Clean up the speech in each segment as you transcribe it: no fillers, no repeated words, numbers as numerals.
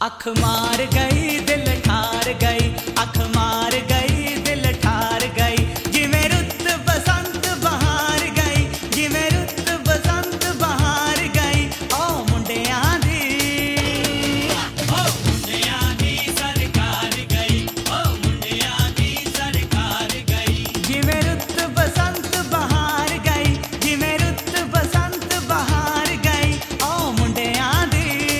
अख मार गई दिल ठार गई, अख मार गई दिल ठार गई, जिवें रुत बसंत बहार गई, जिवें रुत बसंत बहार गई। ओ मुंडियां दी सरकार गई, ओ मुंडियां दी सरकार गई, जिवें रुत बसंत बहार गई, जिवें रुत बसंत बहार गई। ओ मुंडियां दी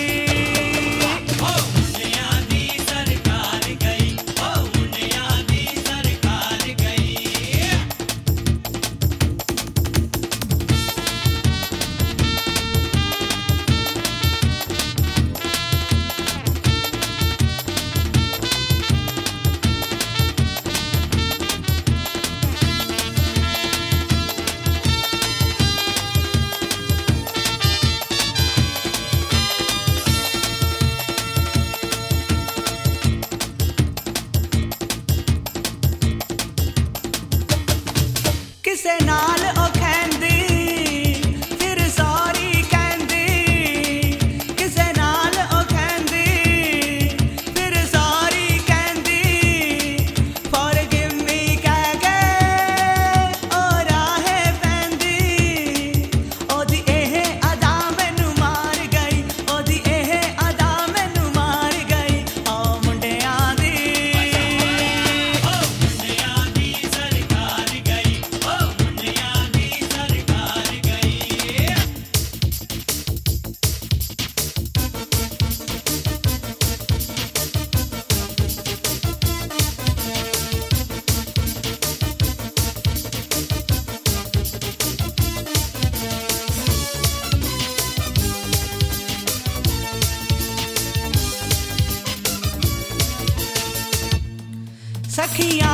ਕਿਸੇ ਨਾਲ ਉਹ ਕਹਿੰਦੀ ਫਿਰ ਸੌਰੀ ਕਹਿੰਦੀ, ਕਿਸੇ ਨਾਲ ਉਹ ਕਹਿੰਦੀ ਫਿਰ ਸੌਰੀ ਕਹਿੰਦੀ, ਫੋਰਗਿਵ ਮੀ ਕਹਿ ਕੇ ਉਹ ਰਾਹੇ ਪੈਂਦੀ। ਉਹਦੀ ਇਹ ਅਦਾ ਮੈਨੂੰ ਮਾਰ ਗਈ, ਉਹਦੀ ਇਹ ਅਦਾ ਮੈਨੂੰ ਮਾਰ ਗਈ। ਓ ਮੁੰਡਿਆਂ ਦੀ सखियां